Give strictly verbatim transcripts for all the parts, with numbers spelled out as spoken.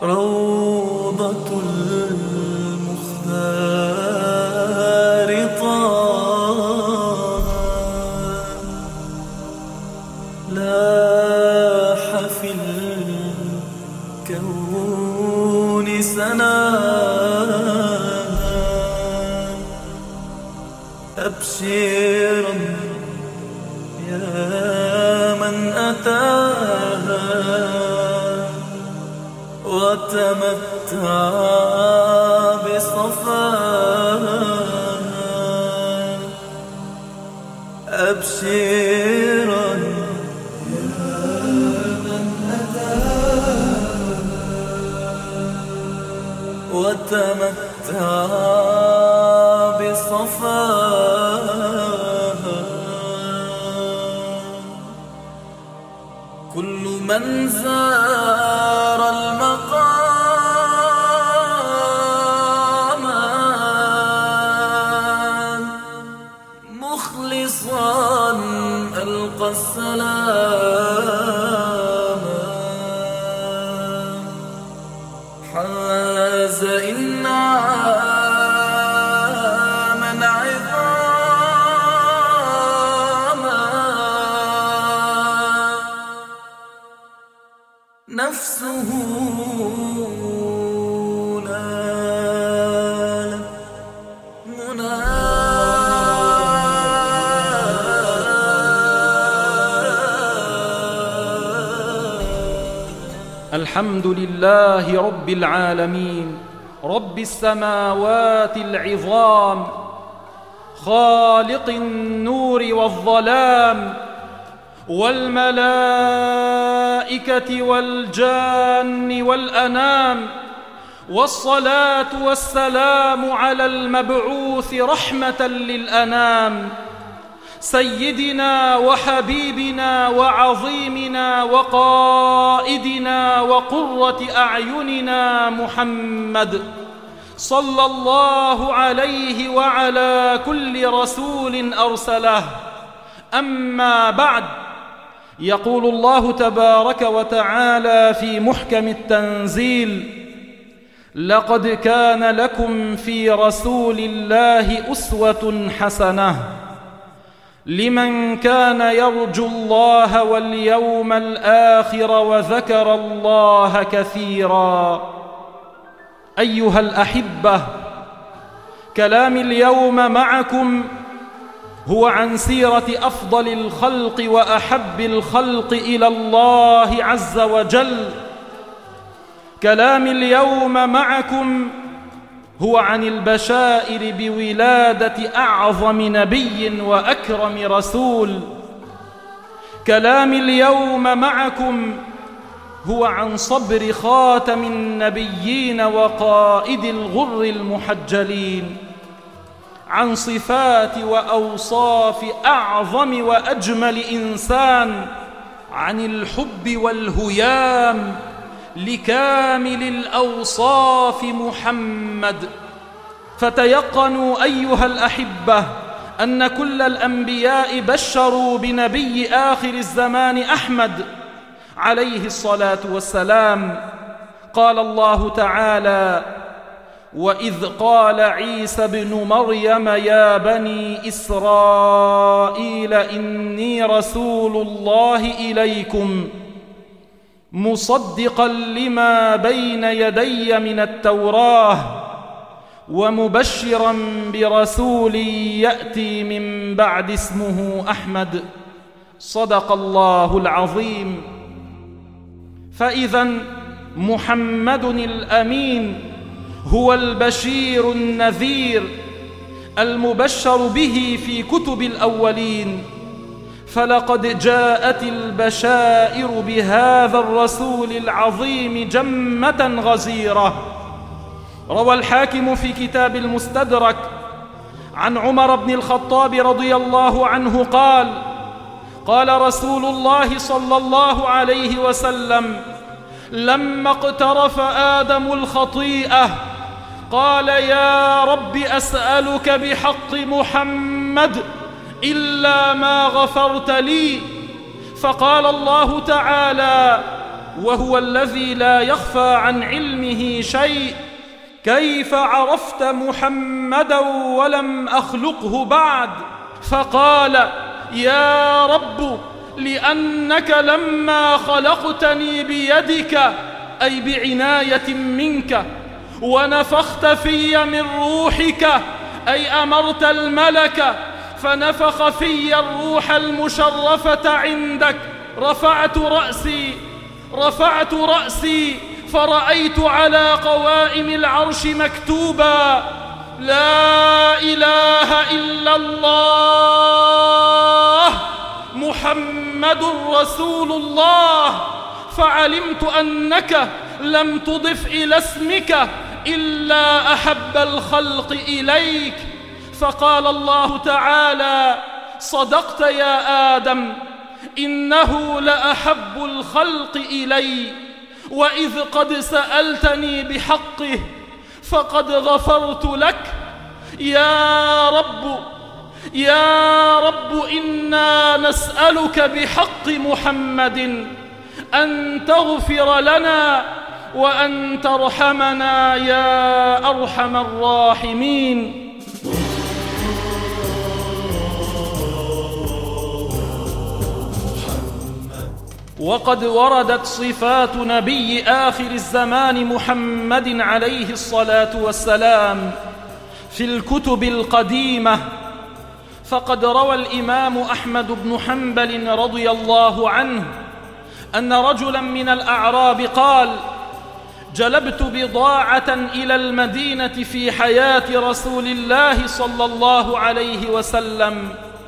روضة المختار طه لاح في الكون سنا أبشرا يا من أتاها وتمتع بصفاها أبشرا يا من أتاها وتمتع بصفاها كل من زار المقام مخلصا ألقى السلام حاز إنعاما عظاما نفسه نالت مناها. الحمد لله رب العالمين رب السماوات العظام خالق النور والظلام والملائكة والجان والأنام والصلاة والسلام على المبعوث رحمة للأنام سيدنا وحبيبنا وعظيمنا وقائدنا وقرة أعيننا محمد صلى الله عليه وعلى كل رسول أرسله. أما بعد، يقول الله تبارك وتعالى في محكم التنزيل: لقد كان لكم في رسول الله أسوة حسنة لمن كان يرجو الله واليوم الآخر وذكر الله كثيرا. أيها الأحبة، كلامي اليوم معكم هو عن سيرة أفضل الخلق وأحب الخلق إلى الله عز وجل. كلامي اليوم معكم هو عن البشائر بولادة أعظم نبي وأكرم رسول. كلامي اليوم معكم هو عن صبر خاتم النبيين وقائد الغر المحجلين، عن صفات وأوصاف أعظم وأجمل إنسان، عن الحب والهيام لكامل الأوصاف محمد. فتيقنوا أيها الأحبة أن كل الأنبياء بشروا بنبي آخر الزمان أحمد عليه الصلاة والسلام. قال الله تعالى: وإذ قال عيسى ابن مريم يا بني إسرائيل إني رسول الله إليكم مصدقا لما بين يدي من التوراة ومبشرا برسول يأتي من بعد اسمه أحمد. صدق الله العظيم. فإذا محمد الأمين هو البشير النذير المبشر به في كتب الأولين، فلقد جاءت البشائر بهذا الرسول العظيم جمة غزيرة. روى الحاكم في كتاب المستدرك عن عمر بن الخطاب رضي الله عنه قال: قال رسول الله صلى الله عليه وسلم: لما اقترف آدم الخطيئة قال: يا رب أسألك بحق محمد إلا ما غفرت لي. فقال الله تعالى: وهو الذي لا يخفى عن علمه شيء، كيف عرفت محمدا ولم أخلقه بعد؟ فقال: يا رب، لأنك لما خلقتني بيدك، أي بعناية منك، ونفخت في من روحك، أي أمرت الملك فنفخ في الروح المشرفة عندك، رفعت رأسي رفعت رأسي فرأيت على قوائم العرش مكتوبا: لا إله إلا الله محمد رسول الله. فعلمت أنك لم تضف إلى اسمك إلا أحب الخلق إليك. فقال الله تعالى: صدقت يا آدم، إنه لأحب الخلق إلي، وإذ قد سألتني بحقه فقد غفرت لك. يا رب يا رب إنا نسألك بحق محمد أن تغفر لنا وأن ترحمنا يا أرحم الراحمين. وقد وردت صفات نبي آخر الزمان محمد عليه الصلاة والسلام في الكتب القديمة، فقد روى الإمام أحمد بن حنبل رضي الله عنه أن رجلا من الأعراب قال: جلبت بضاعة إلى المدينة في حياة رسول الله صلى الله عليه وسلم،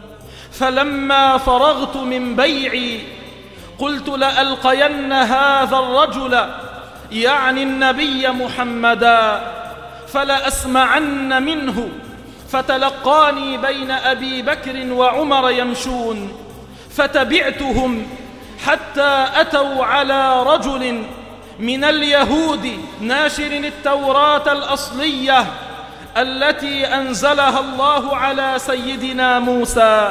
فلما فرغت من بيعي قلت لألقين هذا الرجل، يعني النبي محمدا، فلأسمعن منه. فتلقاني بين أبي بكر وعمر يمشون، فتبعتهم حتى أتوا على رجل من اليهود ناشر التوراة الأصلية التي أنزلها الله على سيدنا موسى،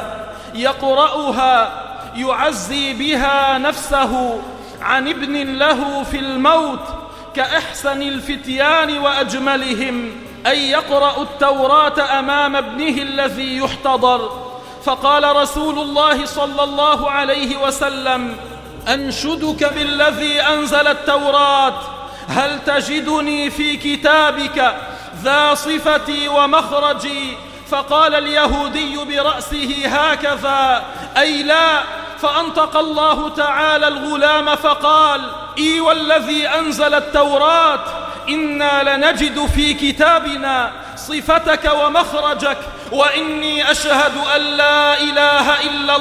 يقرأها يعزي بها نفسه عن ابن له في الموت كأحسن الفتيان وأجملهم، أي يقرأ التوراة أمام ابنه الذي يحتضر. فقال رسول الله صلى الله عليه وسلم: أنشدك بالذي أنزل التوراة، هل تجدني في كتابك ذا صفتي ومخرجي؟ فقال اليهودي برأسه هكذا، أي لا. فأنطق الله تعالى الغلام فقال: إي والذي أنزل التوراة، إنا لنجد في كتابنا صفتك ومخرجك، وإني أشهد أن لا إله إلا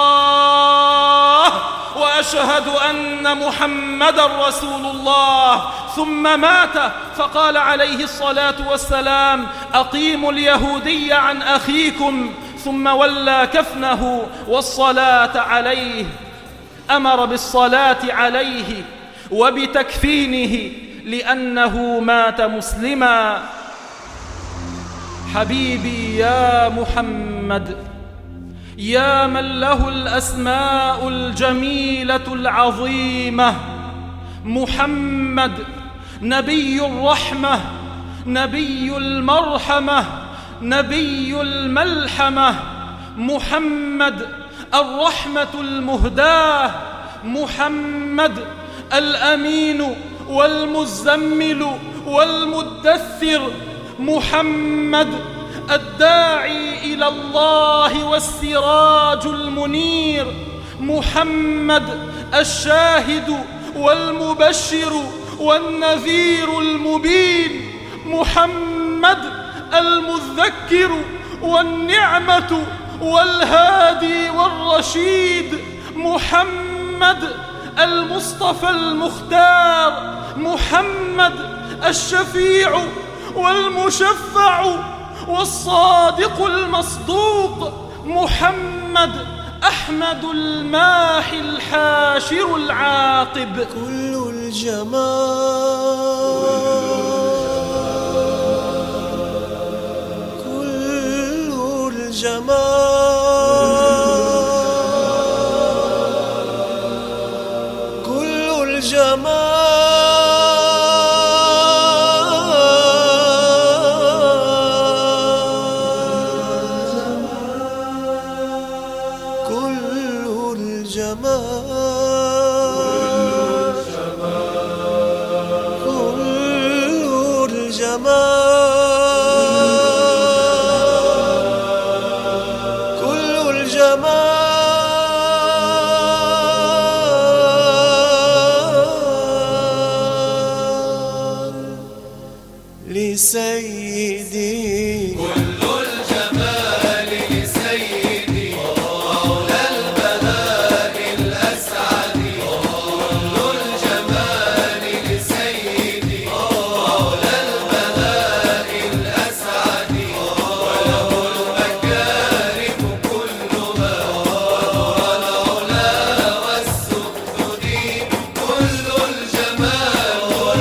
الله وأشهد أن محمدا رسول الله. ثم مات. فقال عليه الصلاة والسلام: أقيموا اليهودي عن أخيكم. ثم ولى كفنه والصلاة عليه. أمر بالصلاة عليه وبتكفينه لأنه مات مسلما. حبيبي يا محمد، يا من له الأسماء الجميلة العظيمة، محمد نبي الرحمة، نبي المرحمة، نبي الملحمة، محمد الرحمة المهداة، محمد الأمين والمزمل والمدثر، محمد الداعي إلى الله والسراج المنير، محمد الشاهد والمبشر والنذير المبين، محمد المذكر والنعمة والهادي والرشيد، محمد المصطفى المختار، محمد الشفيع والمشفع والصادق المصدوق، محمد أحمد الماحي الحاشر العاقب. كل الجمال كل الجمال كل لسيدي كل الجمال لسيدي مولى البلاء الأسعد. كل الجمال لسيدي مولى البلاء الأسعد. وله المكارم كلها وذرى العلا والسدد. كل الجمال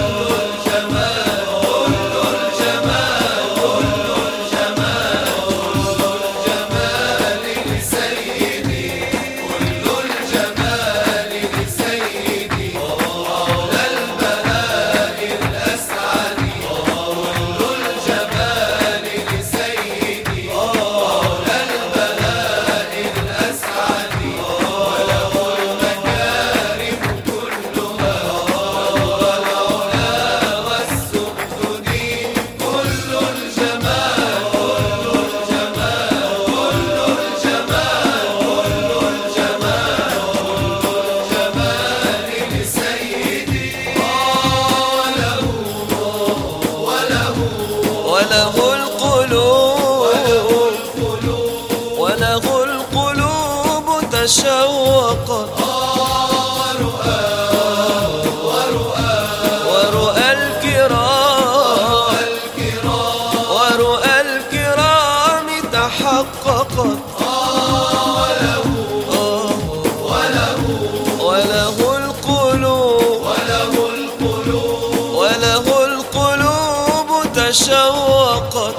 وله القلوب وله القلوب تشوقت ورؤى الكرام ورؤى الكرام تحققت. وله القلوب وله القلوب تشوقت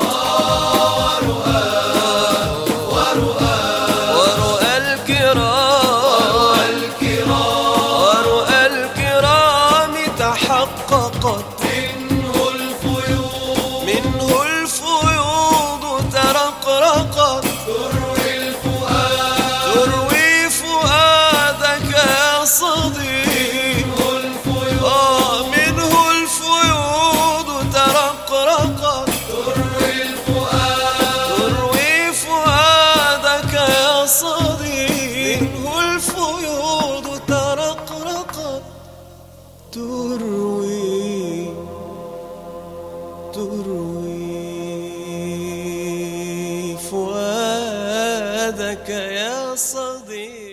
ورؤى الكرام ورؤى الكرام تحققت. منه الفيوض ترقرقت تروي فؤادك يا صديق. آه منه الفيوض ترقرقت تروي فؤادك يا صديق. منه الفيوض ترقرقت تروي تروي فؤادك يا صديق.